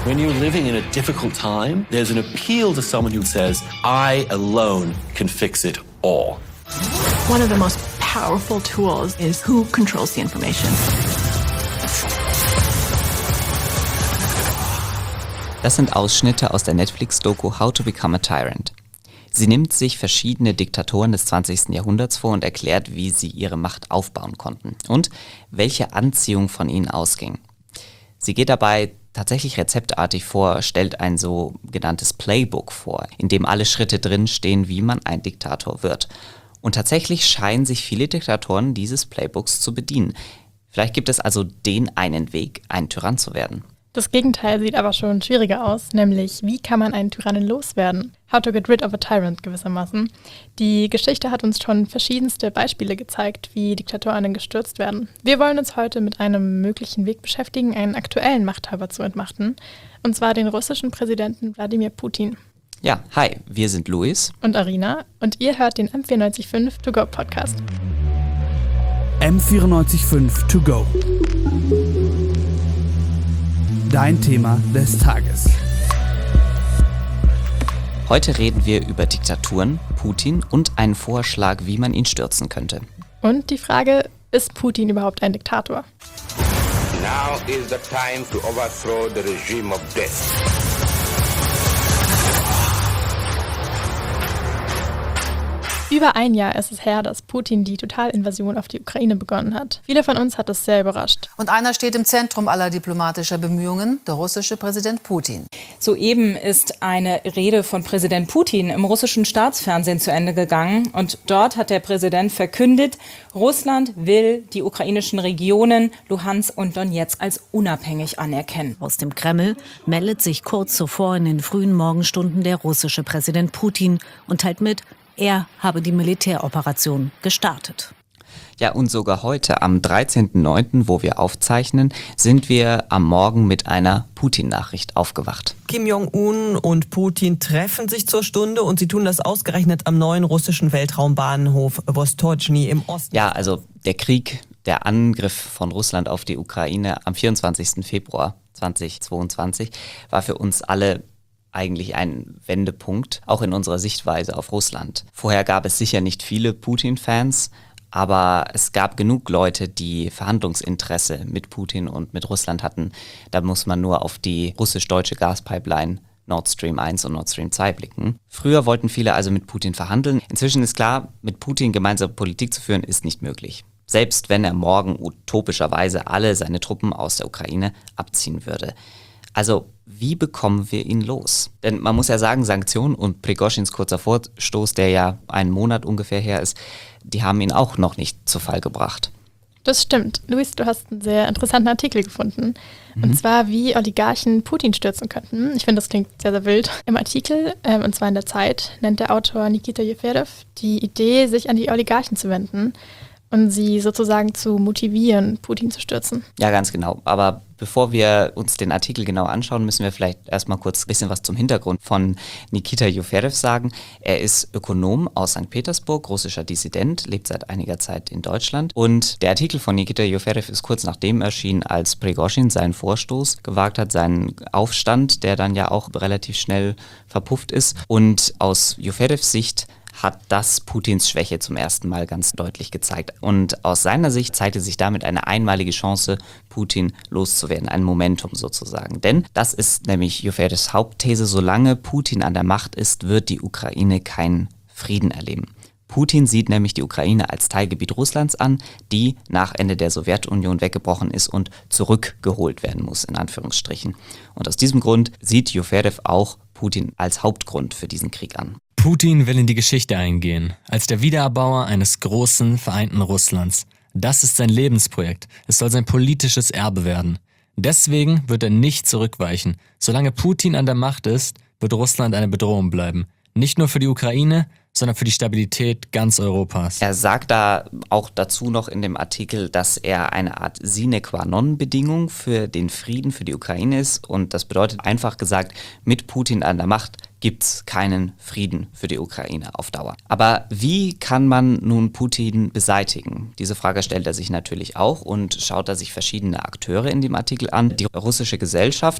When you're living in a difficult time, there's an appeal to someone who says, I alone can fix it all. One of the most powerful tools is who controls the information. Das sind Ausschnitte aus der Netflix-Doku How to Become a Tyrant. Sie nimmt sich verschiedene Diktatoren des 20. Jahrhunderts vor und erklärt, wie sie ihre Macht aufbauen konnten und welche Anziehung von ihnen ausging. Sie geht dabei tatsächlich rezeptartig vor, stellt ein sogenanntes Playbook vor, in dem alle Schritte drin stehen, wie man ein Diktator wird. Und tatsächlich scheinen sich viele Diktatoren dieses Playbooks zu bedienen. Vielleicht gibt es also den einen Weg, ein Tyrann zu werden. Das Gegenteil sieht aber schon schwieriger aus, nämlich wie kann man einen Tyrannen loswerden? How to get rid of a tyrant gewissermaßen. Die Geschichte hat uns schon verschiedenste Beispiele gezeigt, wie Diktatoren gestürzt werden. Wir wollen uns heute mit einem möglichen Weg beschäftigen, einen aktuellen Machthaber zu entmachten, und zwar den russischen Präsidenten Wladimir Putin. Ja, hi, wir sind Luis und Arina und ihr hört den M94.5 To Go Podcast. M94.5 To Go. Dein Thema des Tages. Heute reden wir über Diktaturen, Putin und einen Vorschlag, wie man ihn stürzen könnte. Und die Frage, ist Putin überhaupt ein Diktator? Now is the time to overthrow the regime of death. Über ein Jahr ist es her, dass Putin die Totalinvasion auf die Ukraine begonnen hat. Viele von uns hat es sehr überrascht. Und einer steht im Zentrum aller diplomatischer Bemühungen, der russische Präsident Putin. Soeben ist eine Rede von Präsident Putin im russischen Staatsfernsehen zu Ende gegangen. Und dort hat der Präsident verkündet, Russland will die ukrainischen Regionen Luhansk und Donetsk als unabhängig anerkennen. Aus dem Kreml meldet sich kurz zuvor in den frühen Morgenstunden der russische Präsident Putin und teilt mit, er habe die Militäroperation gestartet. Ja, und sogar heute, am 13.09., wo wir aufzeichnen, sind wir am Morgen mit einer Putin-Nachricht aufgewacht. Kim Jong-un und Putin treffen sich zur Stunde und sie tun das ausgerechnet am neuen russischen Weltraumbahnhof Vostochny im Osten. Ja, also der Krieg, der Angriff von Russland auf die Ukraine am 24. Februar 2022 war für uns alle eigentlich ein Wendepunkt, auch in unserer Sichtweise auf Russland. Vorher gab es sicher nicht viele Putin-Fans, aber es gab genug Leute, die Verhandlungsinteresse mit Putin und mit Russland hatten. Da muss man nur auf die russisch-deutsche Gaspipeline Nord Stream 1 und Nord Stream 2 blicken. Früher wollten viele also mit Putin verhandeln. Inzwischen ist klar, mit Putin gemeinsame Politik zu führen, ist nicht möglich. Selbst wenn er morgen utopischerweise alle seine Truppen aus der Ukraine abziehen würde. Also, wie bekommen wir ihn los? Denn man muss ja sagen, Sanktionen und Prigoschins kurzer Vorstoß, der ja einen Monat ungefähr her ist, die haben ihn auch noch nicht zu Fall gebracht. Das stimmt. Luis, du hast einen sehr interessanten Artikel gefunden. Und zwar, wie Oligarchen Putin stürzen könnten. Ich finde, das klingt sehr, sehr wild. Im Artikel, und zwar in der Zeit, nennt der Autor Nikita Jeferev die Idee, sich an die Oligarchen zu wenden und sie sozusagen zu motivieren, Putin zu stürzen. Ja, ganz genau. Aber bevor wir uns den Artikel genau anschauen, müssen wir vielleicht erstmal kurz ein bisschen was zum Hintergrund von Nikita Jeferev sagen. Er ist Ökonom aus St. Petersburg, russischer Dissident, lebt seit einiger Zeit in Deutschland. Und der Artikel von Nikita Jeferev ist kurz nachdem erschienen, als Prigoschin seinen Vorstoß gewagt hat, seinen Aufstand, der dann ja auch relativ schnell verpufft ist. Und aus Jeferevs Sicht hat das Putins Schwäche zum ersten Mal ganz deutlich gezeigt. Und aus seiner Sicht zeigte sich damit eine einmalige Chance, Putin loszuwerden, ein Momentum sozusagen. Denn das ist nämlich Jeferevs Hauptthese: Solange Putin an der Macht ist, wird die Ukraine keinen Frieden erleben. Putin sieht nämlich die Ukraine als Teilgebiet Russlands an, die nach Ende der Sowjetunion weggebrochen ist und zurückgeholt werden muss, in Anführungsstrichen. Und aus diesem Grund sieht Jeferev auch Putin als Hauptgrund für diesen Krieg an. Putin will in die Geschichte eingehen, als der Wiedererbauer eines großen, vereinten Russlands. Das ist sein Lebensprojekt. Es soll sein politisches Erbe werden. Deswegen wird er nicht zurückweichen. Solange Putin an der Macht ist, wird Russland eine Bedrohung bleiben. Nicht nur für die Ukraine, sondern für die Stabilität ganz Europas. Er sagt da auch dazu noch in dem Artikel, dass er eine Art sine qua non Bedingung für den Frieden für die Ukraine ist. Und das bedeutet einfach gesagt, mit Putin an der Macht gibt's keinen Frieden für die Ukraine auf Dauer. Aber wie kann man nun Putin beseitigen? Diese Frage stellt er sich natürlich auch und schaut da sich verschiedene Akteure in dem Artikel an. Die russische Gesellschaft,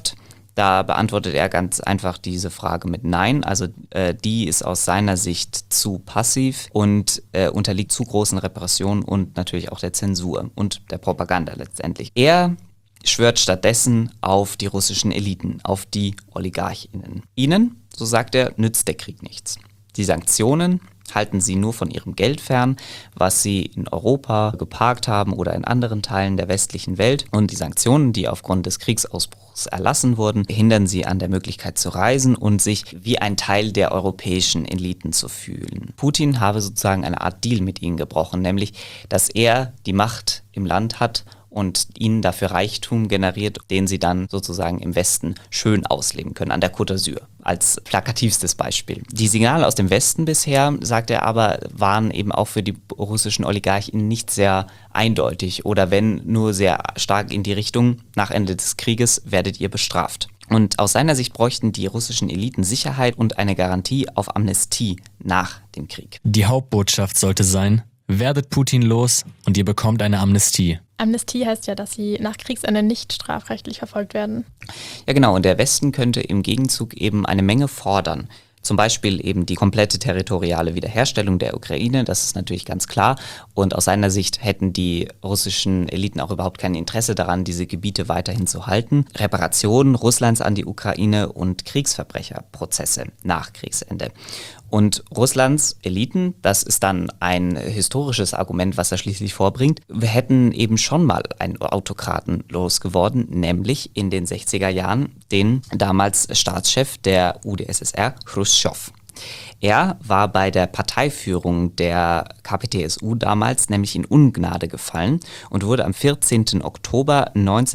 Da beantwortet er ganz einfach diese Frage mit Nein. Also die ist aus seiner Sicht zu passiv und unterliegt zu großen Repressionen und natürlich auch der Zensur und der Propaganda letztendlich. Er schwört stattdessen auf die russischen Eliten, auf die OligarchInnen. Ihnen, so sagt er, nützt der Krieg nichts. Die Sanktionen halten sie nur von ihrem Geld fern, was sie in Europa geparkt haben oder in anderen Teilen der westlichen Welt. Und die Sanktionen, die aufgrund des Kriegsausbruchs erlassen wurden, hindern sie an der Möglichkeit zu reisen und sich wie ein Teil der europäischen Eliten zu fühlen. Putin habe sozusagen eine Art Deal mit ihnen gebrochen, nämlich, dass er die Macht im Land hat und ihnen dafür Reichtum generiert, den sie dann sozusagen im Westen schön ausleben können, an der Côte d'Azur, als plakativstes Beispiel. Die Signale aus dem Westen bisher, sagt er aber, waren eben auch für die russischen Oligarchen nicht sehr eindeutig oder wenn nur sehr stark in die Richtung, nach Ende des Krieges werdet ihr bestraft. Und aus seiner Sicht bräuchten die russischen Eliten Sicherheit und eine Garantie auf Amnestie nach dem Krieg. Die Hauptbotschaft sollte sein: Werdet Putin los und ihr bekommt eine Amnestie. Amnestie heißt ja, dass sie nach Kriegsende nicht strafrechtlich verfolgt werden. Ja genau, und der Westen könnte im Gegenzug eben eine Menge fordern. Zum Beispiel eben die komplette territoriale Wiederherstellung der Ukraine, das ist natürlich ganz klar. Und aus seiner Sicht hätten die russischen Eliten auch überhaupt kein Interesse daran, diese Gebiete weiterhin zu halten. Reparationen Russlands an die Ukraine und Kriegsverbrecherprozesse nach Kriegsende. Und Russlands Eliten, das ist dann ein historisches Argument, was er schließlich vorbringt, wir hätten eben schon mal einen Autokraten losgeworden, nämlich in den 60er Jahren den damals Staatschef der UdSSR, Chruschtschow. Er war bei der Parteiführung der KPDSU damals nämlich in Ungnade gefallen und wurde am 14. Oktober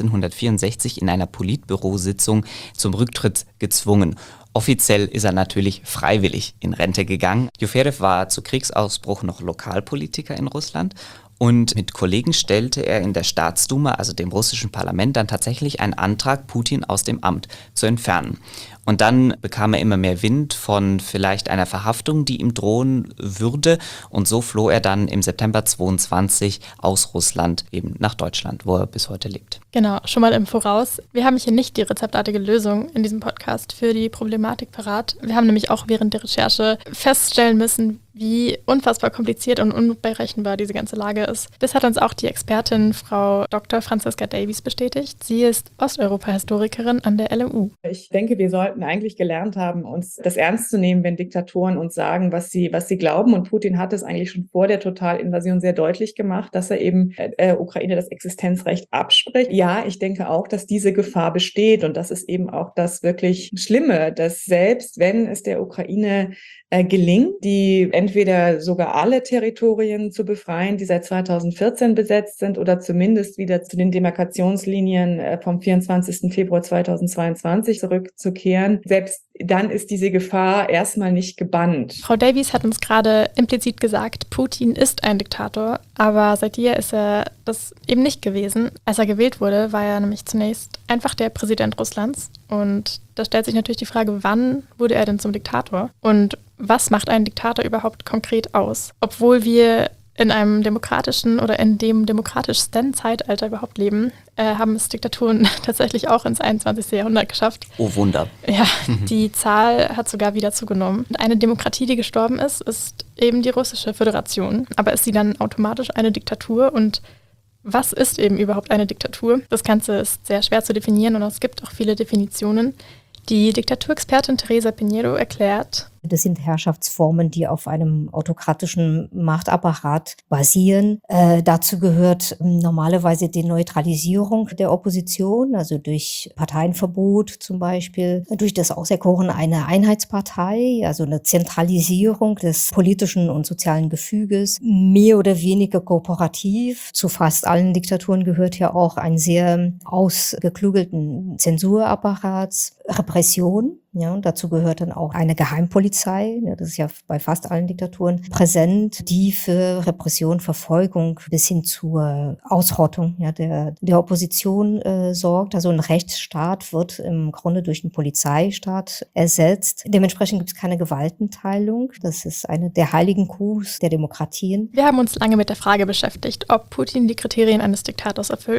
1964 in einer Politbürositzung zum Rücktritt gezwungen. Offiziell ist er natürlich freiwillig in Rente gegangen. Juferew war zu Kriegsausbruch noch Lokalpolitiker in Russland und mit Kollegen stellte er in der Staatsduma, also dem russischen Parlament, dann tatsächlich einen Antrag, Putin aus dem Amt zu entfernen. Und dann bekam er immer mehr Wind von vielleicht einer Verhaftung, die ihm drohen würde. Und so floh er dann im September 22 aus Russland eben nach Deutschland, wo er bis heute lebt. Genau, schon mal im Voraus. Wir haben hier nicht die rezeptartige Lösung in diesem Podcast für die Problematik parat. Wir haben nämlich auch während der Recherche feststellen müssen, wie unfassbar kompliziert und unberechenbar diese ganze Lage ist. Das hat uns auch die Expertin Frau Dr. Franziska Davies bestätigt. Sie ist Osteuropa-Historikerin an der LMU. Ich denke, wir sollten eigentlich gelernt haben, uns das ernst zu nehmen, wenn Diktatoren uns sagen, was sie glauben. Und Putin hat es eigentlich schon vor der Totalinvasion sehr deutlich gemacht, dass er eben Ukraine das Existenzrecht abspricht. Ja, ich denke auch, dass diese Gefahr besteht. Und das ist eben auch das wirklich Schlimme, dass selbst wenn es der Ukraine gelingt, die entweder sogar alle Territorien zu befreien, die seit 2014 besetzt sind, oder zumindest wieder zu den Demarkationslinien vom 24. Februar 2022 zurückzukehren. Selbst dann ist diese Gefahr erstmal nicht gebannt. Frau Davies hat uns gerade implizit gesagt, Putin ist ein Diktator, aber seit jeher ist er das eben nicht gewesen. Als er gewählt wurde, war er nämlich zunächst einfach der Präsident Russlands. Und da stellt sich natürlich die Frage, wann wurde er denn zum Diktator? Und was macht einen Diktator überhaupt konkret aus? Obwohl wir in einem demokratischen oder in dem demokratischsten Zeitalter überhaupt leben, haben es Diktaturen tatsächlich auch ins 21. Jahrhundert geschafft. Oh Wunder. Ja, die Zahl hat sogar wieder zugenommen. Eine Demokratie, die gestorben ist eben die Russische Föderation. Aber ist sie dann automatisch eine Diktatur? Und was ist eben überhaupt eine Diktatur? Das Ganze ist sehr schwer zu definieren und es gibt auch viele Definitionen. Die Diktaturexpertin Teresa Pinheiro erklärt: Das sind Herrschaftsformen, die auf einem autokratischen Machtapparat basieren. Dazu gehört normalerweise die Neutralisierung der Opposition, also durch Parteienverbot zum Beispiel, durch das Auserkoren einer Einheitspartei, also eine Zentralisierung des politischen und sozialen Gefüges, mehr oder weniger kooperativ. Zu fast allen Diktaturen gehört ja auch ein sehr ausgeklügelten Zensurapparat, Repression. Ja, und dazu gehört dann auch eine Geheimpolizei, ja, das ist ja bei fast allen Diktaturen präsent, die für Repression, Verfolgung bis hin zur Ausrottung der Opposition sorgt. Also ein Rechtsstaat wird im Grunde durch einen Polizeistaat ersetzt. Dementsprechend gibt es keine Gewaltenteilung. Das ist eine der heiligen Kuhs der Demokratien. Wir haben uns lange mit der Frage beschäftigt, ob Putin die Kriterien eines Diktators erfüllt.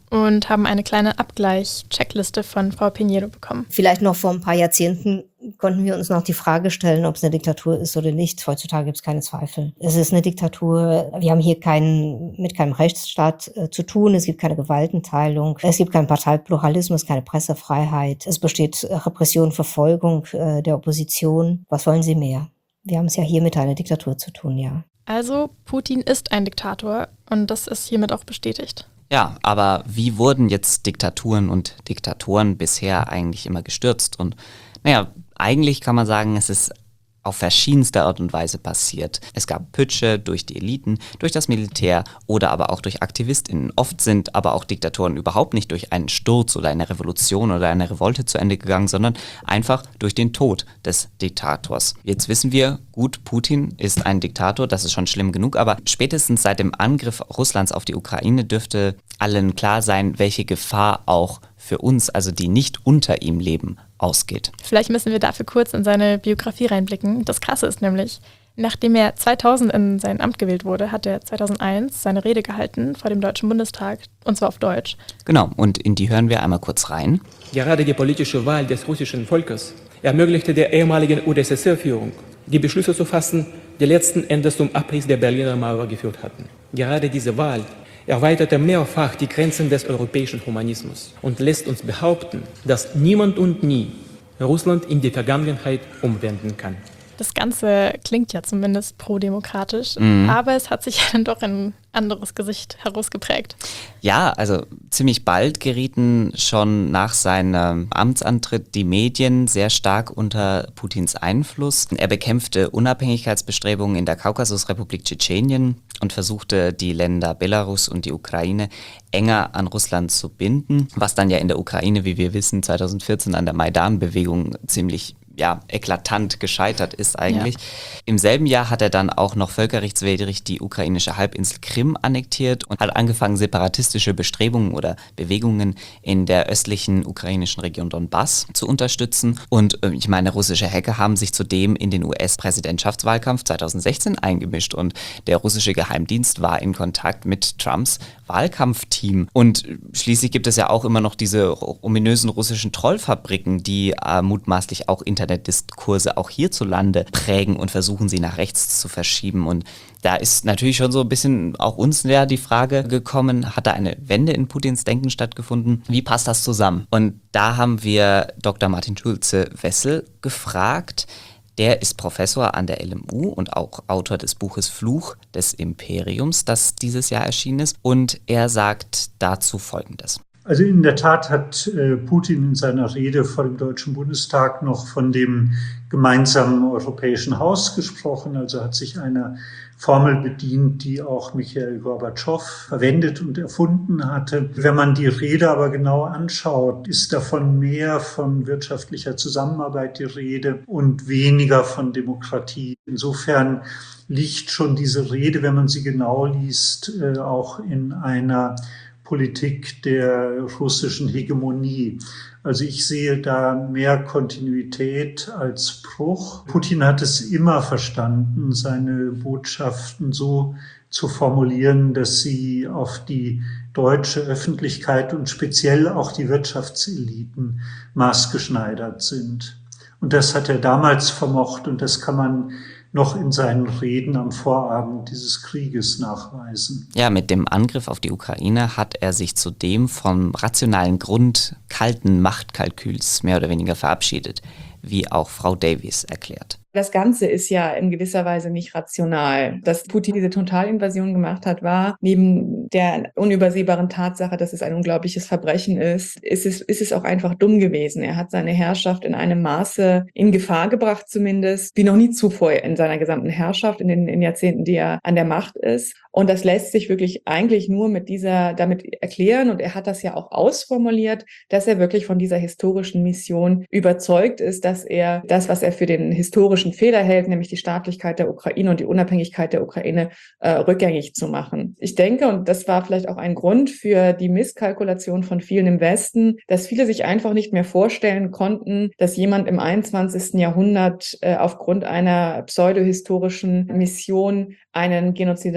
und haben eine kleine Abgleich-Checkliste von Frau Piñero bekommen. Vielleicht noch vor ein paar Jahrzehnten konnten wir uns noch die Frage stellen, ob es eine Diktatur ist oder nicht. Heutzutage gibt es keine Zweifel. Es ist eine Diktatur. Wir haben hier mit keinem Rechtsstaat zu tun. Es gibt keine Gewaltenteilung. Es gibt keinen Parteipluralismus, keine Pressefreiheit. Es besteht Repression, Verfolgung der Opposition. Was wollen Sie mehr? Wir haben es ja hier mit einer Diktatur zu tun, ja. Also Putin ist ein Diktator und das ist hiermit auch bestätigt. Ja, aber wie wurden jetzt Diktaturen und Diktatoren bisher eigentlich immer gestürzt? Und naja, eigentlich kann man sagen, es ist auf verschiedenste Art und Weise passiert. Es gab Pütsche durch die Eliten, durch das Militär oder aber auch durch AktivistInnen. Oft sind aber auch Diktatoren überhaupt nicht durch einen Sturz oder eine Revolution oder eine Revolte zu Ende gegangen, sondern einfach durch den Tod des Diktators. Jetzt wissen wir, gut, Putin ist ein Diktator, das ist schon schlimm genug, aber spätestens seit dem Angriff Russlands auf die Ukraine dürfte allen klar sein, welche Gefahr auch für uns, also die nicht unter ihm leben, ausgeht. Vielleicht müssen wir dafür kurz in seine Biografie reinblicken. Das Krasse ist nämlich, nachdem er 2000 in sein Amt gewählt wurde, hat er 2001 seine Rede gehalten vor dem Deutschen Bundestag, und zwar auf Deutsch. Genau, und in die hören wir einmal kurz rein. Gerade die politische Wahl des russischen Volkes ermöglichte der ehemaligen UdSSR-Führung, die Beschlüsse zu fassen, die letzten Endes zum Abriss der Berliner Mauer geführt hatten. Gerade diese Wahl erweiterte mehrfach die Grenzen des europäischen Humanismus und lässt uns behaupten, dass niemand und nie Russland in die Vergangenheit umwenden kann. Das Ganze klingt ja zumindest prodemokratisch, aber es hat sich ja dann doch ein anderes Gesicht herausgeprägt. Ja, also ziemlich bald gerieten schon nach seinem Amtsantritt die Medien sehr stark unter Putins Einfluss. Er bekämpfte Unabhängigkeitsbestrebungen in der Kaukasusrepublik Tschetschenien und versuchte, die Länder Belarus und die Ukraine enger an Russland zu binden, was dann ja in der Ukraine, wie wir wissen, 2014 an der Maidan-Bewegung ziemlich eklatant gescheitert ist eigentlich. Ja. Im selben Jahr hat er dann auch noch völkerrechtswidrig die ukrainische Halbinsel Krim annektiert und hat angefangen, separatistische Bestrebungen oder Bewegungen in der östlichen ukrainischen Region Donbass zu unterstützen. Und ich meine, russische Hacker haben sich zudem in den US-Präsidentschaftswahlkampf 2016 eingemischt und der russische Geheimdienst war in Kontakt mit Trumps Wahlkampfteam. Und schließlich gibt es ja auch immer noch diese ominösen russischen Trollfabriken, die mutmaßlich auch Internetdiskurse auch hierzulande prägen und versuchen, sie nach rechts zu verschieben. Und da ist natürlich schon so ein bisschen auch uns ja die Frage gekommen, hat da eine Wende in Putins Denken stattgefunden? Wie passt das zusammen? Und da haben wir Dr. Martin Schulze-Wessel gefragt. Der ist Professor an der LMU und auch Autor des Buches Fluch des Imperiums, das dieses Jahr erschienen ist. Und er sagt dazu Folgendes. Also in der Tat hat Putin in seiner Rede vor dem Deutschen Bundestag noch von dem gemeinsamen europäischen Haus gesprochen. Also hat sich einer Formel bedient, die auch Michail Gorbatschow verwendet und erfunden hatte. Wenn man die Rede aber genau anschaut, ist davon mehr von wirtschaftlicher Zusammenarbeit die Rede und weniger von Demokratie. Insofern liegt schon diese Rede, wenn man sie genau liest, auch in einer Politik der russischen Hegemonie. Also ich sehe da mehr Kontinuität als Bruch. Putin hat es immer verstanden, seine Botschaften so zu formulieren, dass sie auf die deutsche Öffentlichkeit und speziell auch die Wirtschaftseliten maßgeschneidert sind. Und das hat er damals vermocht und das kann man noch in seinen Reden am Vorabend dieses Krieges nachweisen. Ja, mit dem Angriff auf die Ukraine hat er sich zudem vom rationalen Grund kalten Machtkalküls mehr oder weniger verabschiedet, wie auch Frau Davies erklärt. Das Ganze ist ja in gewisser Weise nicht rational. Dass Putin diese Totalinvasion gemacht hat, war neben der unübersehbaren Tatsache, dass es ein unglaubliches Verbrechen ist es auch einfach dumm gewesen. Er hat seine Herrschaft in einem Maße in Gefahr gebracht, zumindest, wie noch nie zuvor in seiner gesamten Herrschaft, in den Jahrzehnten, die er an der Macht ist. Und das lässt sich wirklich eigentlich nur damit erklären. Und er hat das ja auch ausformuliert, dass er wirklich von dieser historischen Mission überzeugt ist, dass er das, was er für den historischen Fehler hält, nämlich die Staatlichkeit der Ukraine und die Unabhängigkeit der Ukraine rückgängig zu machen. Ich denke, und das war vielleicht auch ein Grund für die Misskalkulation von vielen im Westen, dass viele sich einfach nicht mehr vorstellen konnten, dass jemand im 21. Jahrhundert aufgrund einer pseudohistorischen Mission einen genozidalen Angriff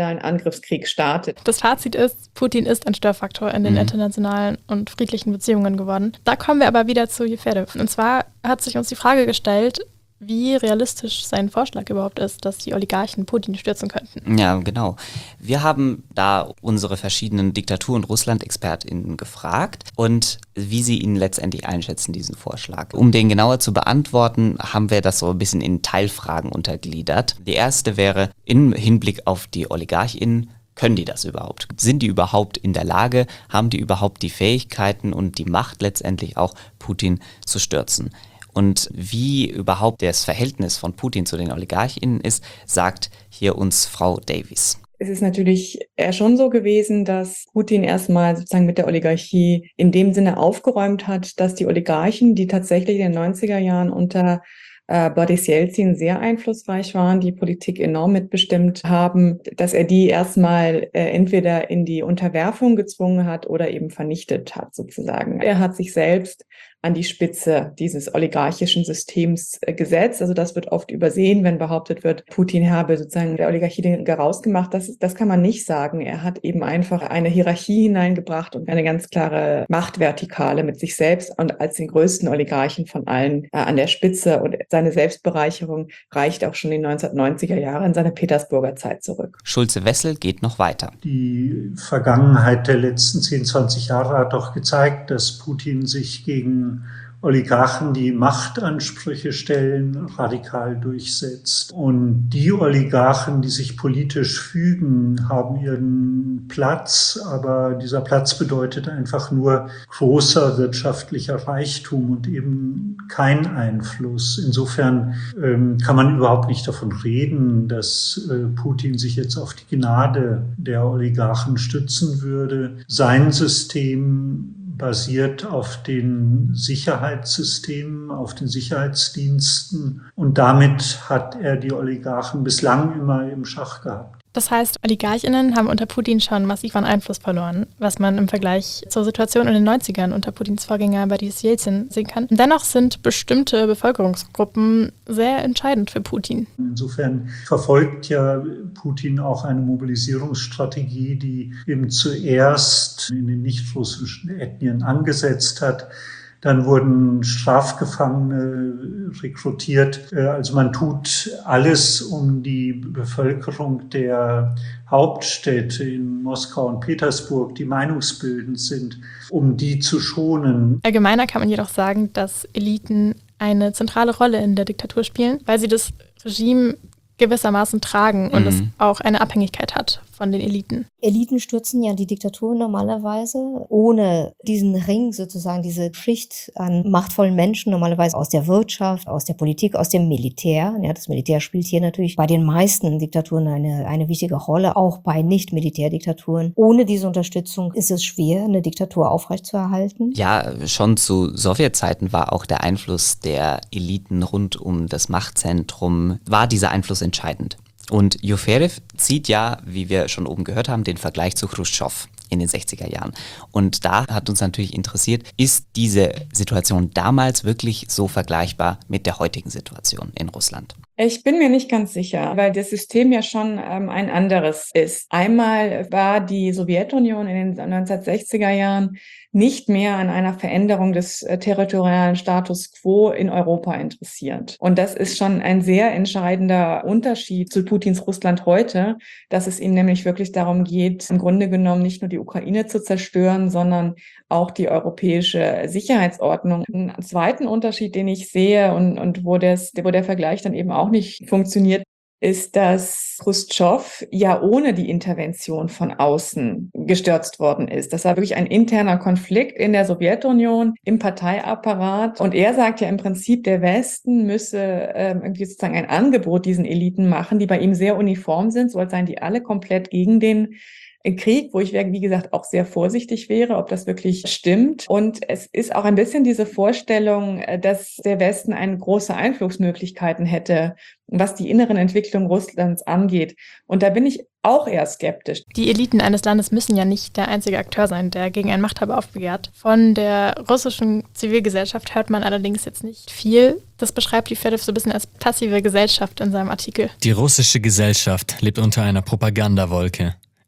Angriffskrieg startet. Das Fazit ist, Putin ist ein Störfaktor in den internationalen und friedlichen Beziehungen geworden. Da kommen wir aber wieder zu Yefedov. Und zwar hat sich uns die Frage gestellt, wie realistisch sein Vorschlag überhaupt ist, dass die Oligarchen Putin stürzen könnten. Ja, genau. Wir haben da unsere verschiedenen Diktatur- und Russland-ExpertInnen gefragt und wie sie ihn letztendlich einschätzen, diesen Vorschlag. Um den genauer zu beantworten, haben wir das so ein bisschen in Teilfragen untergliedert. Die erste wäre im Hinblick auf die OligarchInnen: Können die das überhaupt? Sind die überhaupt in der Lage? Haben die überhaupt die Fähigkeiten und die Macht letztendlich auch, Putin zu stürzen? Und wie überhaupt das Verhältnis von Putin zu den OligarchInnen ist, sagt hier uns Frau Davies. Es ist natürlich eher schon so gewesen, dass Putin erstmal sozusagen mit der Oligarchie in dem Sinne aufgeräumt hat, dass die Oligarchen, die tatsächlich in den 90er Jahren unter Boris Jelzin sehr einflussreich waren, die Politik enorm mitbestimmt haben, dass er die erstmal entweder in die Unterwerfung gezwungen hat oder eben vernichtet hat sozusagen. Er hat sich selbst an die Spitze dieses oligarchischen Systems gesetzt. Also das wird oft übersehen, wenn behauptet wird, Putin habe sozusagen der Oligarchie den rausgemacht. Das kann man nicht sagen. Er hat eben einfach eine Hierarchie hineingebracht und eine ganz klare Machtvertikale mit sich selbst und als den größten Oligarchen von allen an der Spitze. Und seine Selbstbereicherung reicht auch schon in den 1990er Jahren in seine Petersburger Zeit zurück. Schulze-Wessel geht noch weiter. Die Vergangenheit der letzten 10, 20 Jahre hat doch gezeigt, dass Putin sich gegen Oligarchen, die Machtansprüche stellen, radikal durchsetzt. Und die Oligarchen, die sich politisch fügen, haben ihren Platz, aber dieser Platz bedeutet einfach nur großer wirtschaftlicher Reichtum und eben kein Einfluss. Insofern kann man überhaupt nicht davon reden, dass Putin sich jetzt auf die Gnade der Oligarchen stützen würde. Sein System basiert auf den Sicherheitssystemen, auf den Sicherheitsdiensten. Und damit hat er die Oligarchen bislang immer im Schach gehabt. Das heißt, OligarchInnen haben unter Putin schon massiv an Einfluss verloren, was man im Vergleich zur Situation in den 90ern unter Putins Vorgänger Boris Jelzin sehen kann. Dennoch sind bestimmte Bevölkerungsgruppen sehr entscheidend für Putin. Insofern verfolgt ja Putin auch eine Mobilisierungsstrategie, die eben zuerst in den nicht-russischen Ethnien angesetzt hat. Dann wurden Strafgefangene rekrutiert. Also man tut alles, um die Bevölkerung der Hauptstädte in Moskau und Petersburg, die meinungsbildend sind, um die zu schonen. Allgemeiner kann man jedoch sagen, dass Eliten eine zentrale Rolle in der Diktatur spielen, weil sie das Regime gewissermaßen tragen und es auch eine Abhängigkeit hat von den Eliten. Eliten stürzen ja die Diktatur normalerweise. Ohne diesen Ring sozusagen, diese Schicht an machtvollen Menschen, normalerweise aus der Wirtschaft, aus der Politik, aus dem Militär. Ja, das Militär spielt hier natürlich bei den meisten Diktaturen eine wichtige Rolle, auch bei Nicht-Militärdiktaturen. Ohne diese Unterstützung ist es schwer, eine Diktatur aufrechtzuerhalten. Ja, schon zu Sowjetzeiten war auch der Einfluss der Eliten rund um das Machtzentrum, war dieser Einfluss entscheidend. Und Yefedov zieht ja, wie wir schon oben gehört haben, den Vergleich zu Chruschtschow in den 60er Jahren. Und da hat uns natürlich interessiert, ist diese Situation damals wirklich so vergleichbar mit der heutigen Situation in Russland? Ich bin mir nicht ganz sicher, weil das System ja schon ein anderes ist. Einmal war die Sowjetunion in den 1960er Jahren nicht mehr an einer Veränderung des territorialen Status quo in Europa interessiert. Und das ist schon ein sehr entscheidender Unterschied zu Putins Russland heute, dass es ihm nämlich wirklich darum geht, im Grunde genommen nicht nur die Ukraine zu zerstören, sondern auch die europäische Sicherheitsordnung. Einen zweiten Unterschied, den ich sehe und wo der Vergleich dann eben auch nicht funktioniert, ist, dass Chruschtschow ja ohne die Intervention von außen gestürzt worden ist. Das war wirklich ein interner Konflikt in der Sowjetunion, im Parteiapparat. Und er sagt ja im Prinzip, der Westen müsse irgendwie sozusagen ein Angebot diesen Eliten machen, die bei ihm sehr uniform sind, so als seien die alle komplett gegen den Krieg, wo ich, wie gesagt, auch sehr vorsichtig wäre, ob das wirklich stimmt. Und es ist auch ein bisschen diese Vorstellung, dass der Westen eine große Einflussmöglichkeiten hätte, was die inneren Entwicklungen Russlands angeht. Und da bin ich auch eher skeptisch. Die Eliten eines Landes müssen ja nicht der einzige Akteur sein, der gegen einen Machthaber aufbegehrt. Von der russischen Zivilgesellschaft hört man allerdings jetzt nicht viel. Das beschreibt Yefedov so ein bisschen als passive Gesellschaft in seinem Artikel. Die russische Gesellschaft lebt unter einer Propagandawolke.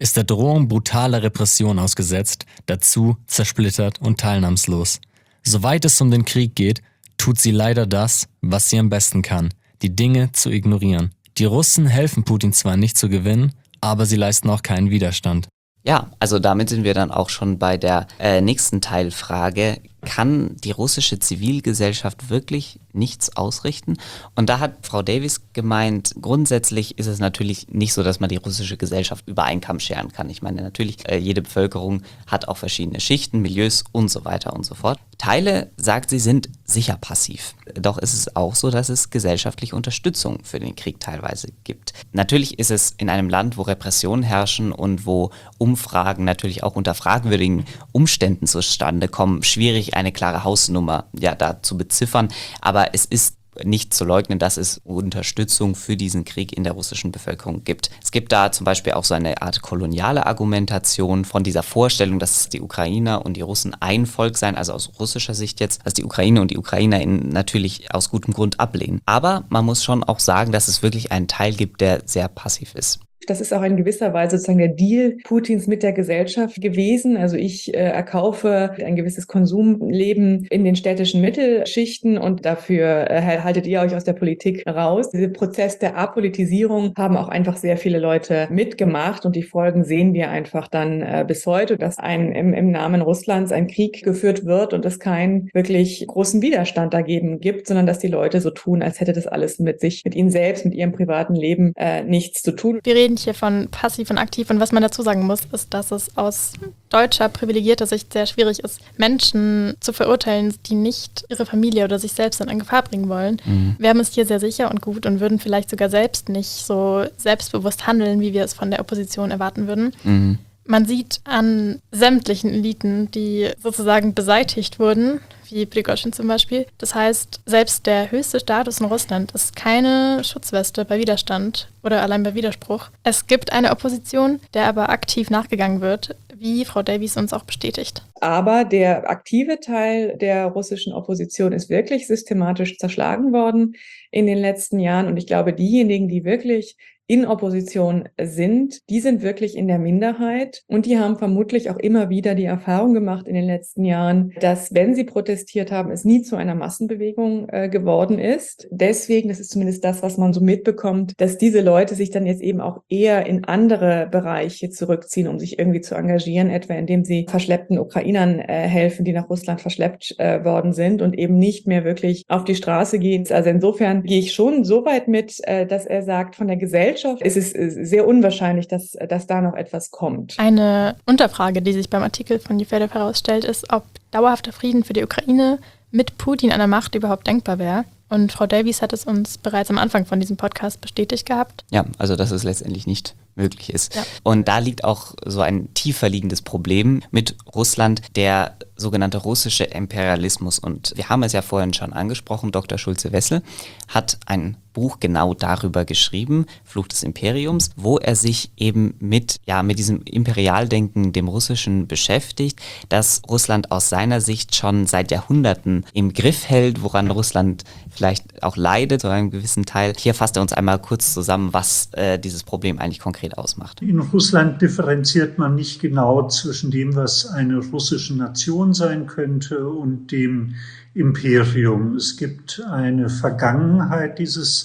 ist der Drohung brutaler Repression ausgesetzt, dazu zersplittert und teilnahmslos. Soweit es um den Krieg geht, tut sie leider das, was sie am besten kann, die Dinge zu ignorieren. Die Russen helfen Putin zwar nicht zu gewinnen, aber sie leisten auch keinen Widerstand. Ja, also damit sind wir dann auch schon bei der nächsten Teilfrage. Kann die russische Zivilgesellschaft wirklich nichts ausrichten? Und da hat Frau Davies gemeint, grundsätzlich ist es natürlich nicht so, dass man die russische Gesellschaft über einen Kamm scheren kann. Ich meine, natürlich, jede Bevölkerung hat auch verschiedene Schichten, Milieus und so weiter und so fort. Teile, sagt sie, sind sicher passiv. Doch ist es auch so, dass es gesellschaftliche Unterstützung für den Krieg teilweise gibt. Natürlich ist es in einem Land, wo Repressionen herrschen und wo Umfragen natürlich auch unter fragwürdigen Umständen zustande kommen, schwierig eine klare Hausnummer da zu beziffern. Aber es ist nicht zu leugnen, dass es Unterstützung für diesen Krieg in der russischen Bevölkerung gibt. Es gibt da zum Beispiel auch so eine Art koloniale Argumentation von dieser Vorstellung, dass die Ukrainer und die Russen ein Volk seien, also aus russischer Sicht jetzt, dass die Ukraine und die Ukrainer natürlich aus gutem Grund ablehnen. Aber man muss schon auch sagen, dass es wirklich einen Teil gibt, der sehr passiv ist. Das ist auch in gewisser Weise sozusagen der Deal Putins mit der Gesellschaft gewesen. Also ich erkaufe ein gewisses Konsumleben in den städtischen Mittelschichten und dafür haltet ihr euch aus der Politik raus. Dieser Prozess der Apolitisierung haben auch einfach sehr viele Leute mitgemacht und die Folgen sehen wir einfach dann bis heute, dass im Namen Russlands ein Krieg geführt wird und es keinen wirklich großen Widerstand dagegen gibt, sondern dass die Leute so tun, als hätte das alles mit ihnen selbst, mit ihrem privaten Leben nichts zu tun. Wir reden hier von passiv und aktiv und was man dazu sagen muss, ist, dass es aus deutscher privilegierter Sicht sehr schwierig ist, Menschen zu verurteilen, die nicht ihre Familie oder sich selbst in Gefahr bringen wollen. Wir haben es hier sehr sicher und gut und würden vielleicht sogar selbst nicht so selbstbewusst handeln, wie wir es von der Opposition erwarten würden. Man sieht an sämtlichen Eliten, die sozusagen beseitigt wurden, wie Prigozhin zum Beispiel. Das heißt, selbst der höchste Status in Russland ist keine Schutzweste bei Widerstand oder allein bei Widerspruch. Es gibt eine Opposition, der aber aktiv nachgegangen wird, wie Frau Davies uns auch bestätigt. Aber der aktive Teil der russischen Opposition ist wirklich systematisch zerschlagen worden in den letzten Jahren. Und ich glaube, diejenigen, die wirklich in Opposition sind, die sind wirklich in der Minderheit und die haben vermutlich auch immer wieder die Erfahrung gemacht in den letzten Jahren, dass wenn sie protestiert haben, es nie zu einer Massenbewegung geworden ist. Deswegen, das ist zumindest das, was man so mitbekommt, dass diese Leute sich dann jetzt eben auch eher in andere Bereiche zurückziehen, um sich irgendwie zu engagieren, etwa indem sie verschleppten Ukrainern helfen, die nach Russland verschleppt worden sind und eben nicht mehr wirklich auf die Straße gehen. Also insofern gehe ich schon so weit mit, dass er sagt, von der Gesellschaft ist es sehr unwahrscheinlich, dass da noch etwas kommt. Eine Unterfrage, die sich beim Artikel von Jefedov herausstellt, ist, ob dauerhafter Frieden für die Ukraine mit Putin an der Macht überhaupt denkbar wäre. Und Frau Davies hat es uns bereits am Anfang von diesem Podcast bestätigt gehabt. Ja, also dass es letztendlich nicht möglich ist. Ja. Und da liegt auch so ein tiefer liegendes Problem mit Russland, der sogenannte russische Imperialismus. Und wir haben es ja vorhin schon angesprochen, Dr. Schulze-Wessel hat ein Buch genau darüber geschrieben, Fluch des Imperiums, wo er sich eben mit diesem Imperialdenken, dem Russischen, beschäftigt, dass Russland aus seiner Sicht schon seit Jahrhunderten im Griff hält, woran Russland vielleicht auch leidet, zu einem gewissen Teil. Hier fasst er uns einmal kurz zusammen, was dieses Problem eigentlich konkret ausmacht. In Russland differenziert man nicht genau zwischen dem, was eine russische Nation sein könnte, und dem Imperium. Es gibt eine Vergangenheit dieses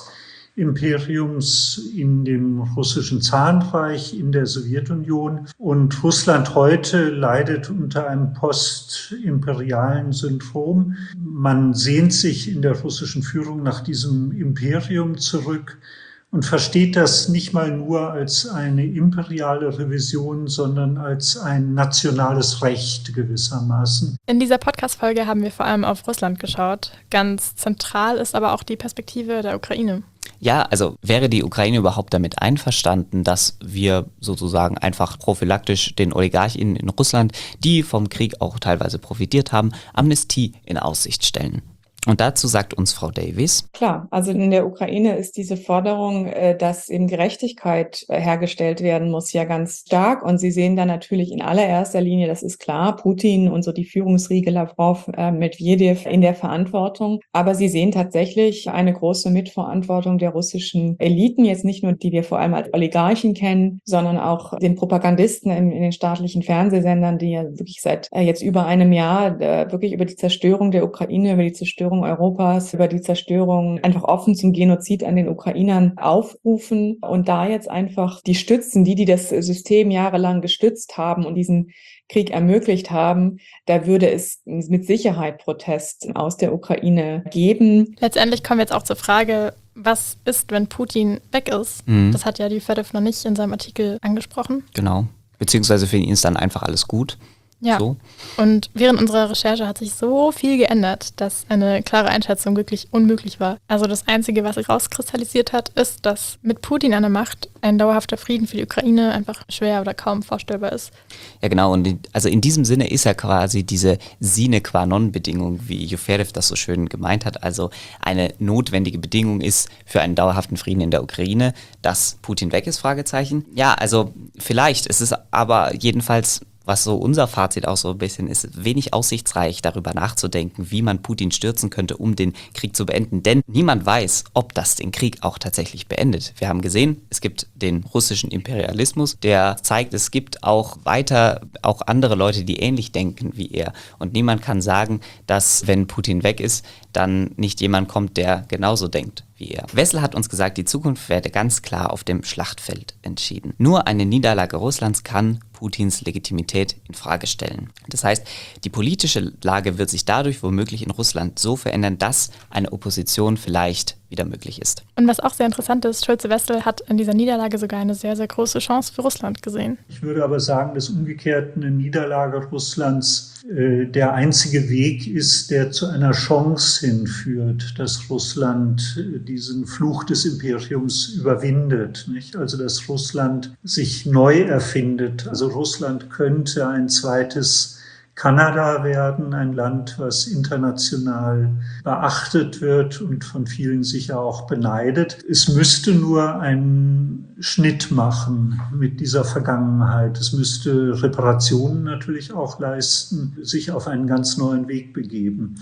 Imperiums in dem russischen Zarenreich, in der Sowjetunion. Und Russland heute leidet unter einem postimperialen Syndrom. Man sehnt sich in der russischen Führung nach diesem Imperium zurück und versteht das nicht mal nur als eine imperiale Revision, sondern als ein nationales Recht gewissermaßen. In dieser Podcast-Folge haben wir vor allem auf Russland geschaut. Ganz zentral ist aber auch die Perspektive der Ukraine. Ja, also wäre die Ukraine überhaupt damit einverstanden, dass wir sozusagen einfach prophylaktisch den Oligarchen in Russland, die vom Krieg auch teilweise profitiert haben, Amnestie in Aussicht stellen? Und dazu sagt uns Frau Davies: Klar, also in der Ukraine ist diese Forderung, dass eben Gerechtigkeit hergestellt werden muss, ja ganz stark. Und Sie sehen da natürlich in allererster Linie, das ist klar, Putin und so die Führungsriege Lavrov, Medvedev in der Verantwortung. Aber Sie sehen tatsächlich eine große Mitverantwortung der russischen Eliten, jetzt nicht nur die wir vor allem als Oligarchen kennen, sondern auch den Propagandisten in den staatlichen Fernsehsendern, die ja wirklich seit jetzt über einem Jahr wirklich über die Zerstörung der Ukraine, über die Zerstörung Europas, über die Zerstörung einfach offen zum Genozid an den Ukrainern aufrufen und da jetzt einfach die Stützen, die das System jahrelang gestützt haben und diesen Krieg ermöglicht haben, da würde es mit Sicherheit Protest aus der Ukraine geben. Letztendlich kommen wir jetzt auch zur Frage, was ist, wenn Putin weg ist? Das hat ja Juferev noch nicht in seinem Artikel angesprochen. Genau. Beziehungsweise für ihn ist dann einfach alles gut. Ja, so. Und während unserer Recherche hat sich so viel geändert, dass eine klare Einschätzung wirklich unmöglich war. Also das Einzige, was sich rauskristallisiert hat, ist, dass mit Putin an der Macht ein dauerhafter Frieden für die Ukraine einfach schwer oder kaum vorstellbar ist. Ja genau, und also in diesem Sinne ist ja quasi diese sine qua non Bedingung, wie Juferev das so schön gemeint hat, also eine notwendige Bedingung ist für einen dauerhaften Frieden in der Ukraine, dass Putin weg ist, Fragezeichen. Ja, also vielleicht, es ist aber jedenfalls, was so unser Fazit auch so ein bisschen ist, wenig aussichtsreich, darüber nachzudenken, wie man Putin stürzen könnte, um den Krieg zu beenden. Denn niemand weiß, ob das den Krieg auch tatsächlich beendet. Wir haben gesehen, es gibt den russischen Imperialismus, der zeigt, es gibt auch weiter auch andere Leute, die ähnlich denken wie er. Und niemand kann sagen, dass wenn Putin weg ist, dann nicht jemand kommt, der genauso denkt wie er. Wessel hat uns gesagt, die Zukunft werde ganz klar auf dem Schlachtfeld entschieden. Nur eine Niederlage Russlands kann Putins Legitimität in Frage stellen. Das heißt, die politische Lage wird sich dadurch womöglich in Russland so verändern, dass eine Opposition vielleicht wieder möglich ist. Und was auch sehr interessant ist, Schulze-Wessel hat in dieser Niederlage sogar eine sehr, sehr große Chance für Russland gesehen. Ich würde aber sagen, dass umgekehrt eine Niederlage Russlands der einzige Weg ist, der zu einer Chance hinführt, dass Russland diesen Fluch des Imperiums überwindet, nicht? Also dass Russland sich neu erfindet. Also Russland könnte ein zweites Kanada werden, ein Land, was international beachtet wird und von vielen sicher auch beneidet. Es müsste nur einen Schnitt machen mit dieser Vergangenheit. Es müsste Reparationen natürlich auch leisten, sich auf einen ganz neuen Weg begeben.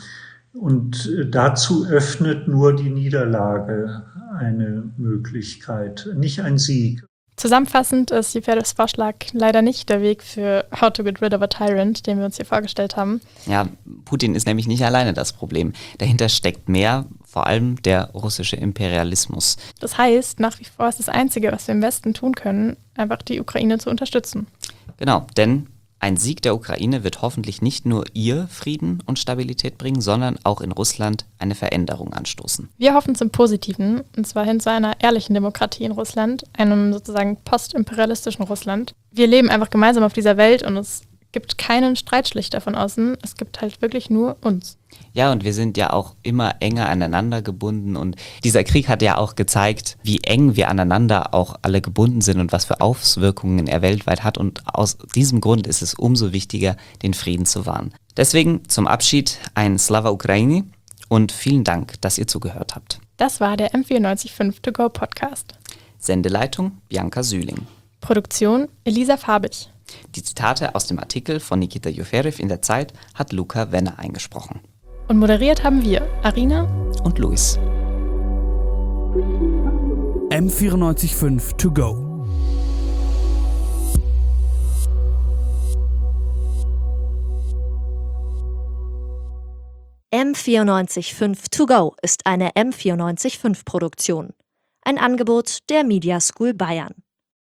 Und dazu öffnet nur die Niederlage eine Möglichkeit, nicht ein Sieg. Zusammenfassend ist Juferevs Vorschlag leider nicht der Weg für How to Get Rid of a Tyrant, den wir uns hier vorgestellt haben. Ja, Putin ist nämlich nicht alleine das Problem. Dahinter steckt mehr, vor allem der russische Imperialismus. Das heißt, nach wie vor ist das Einzige, was wir im Westen tun können, einfach die Ukraine zu unterstützen. Genau, denn ein Sieg der Ukraine wird hoffentlich nicht nur ihr Frieden und Stabilität bringen, sondern auch in Russland eine Veränderung anstoßen. Wir hoffen zum Positiven, und zwar hin zu einer ehrlichen Demokratie in Russland, einem sozusagen postimperialistischen Russland. Wir leben einfach gemeinsam auf dieser Welt und es gibt keinen Streitschlichter von außen, es gibt halt wirklich nur uns. Ja, und wir sind ja auch immer enger aneinander gebunden und dieser Krieg hat ja auch gezeigt, wie eng wir aneinander auch alle gebunden sind und was für Auswirkungen er weltweit hat und aus diesem Grund ist es umso wichtiger, den Frieden zu wahren. Deswegen zum Abschied ein Slava Ukraini und vielen Dank, dass ihr zugehört habt. Das war der M94.5 To Go Podcast. Sendeleitung Bianca Sühling. Produktion Elisa Fabich. Die Zitate aus dem Artikel von Nikita Juferev in der Zeit hat Luca Wenner eingesprochen. Und moderiert haben wir Arina und Luis. M94.5 To Go. M94.5 To Go ist eine M94.5 Produktion. Ein Angebot der Media School Bayern.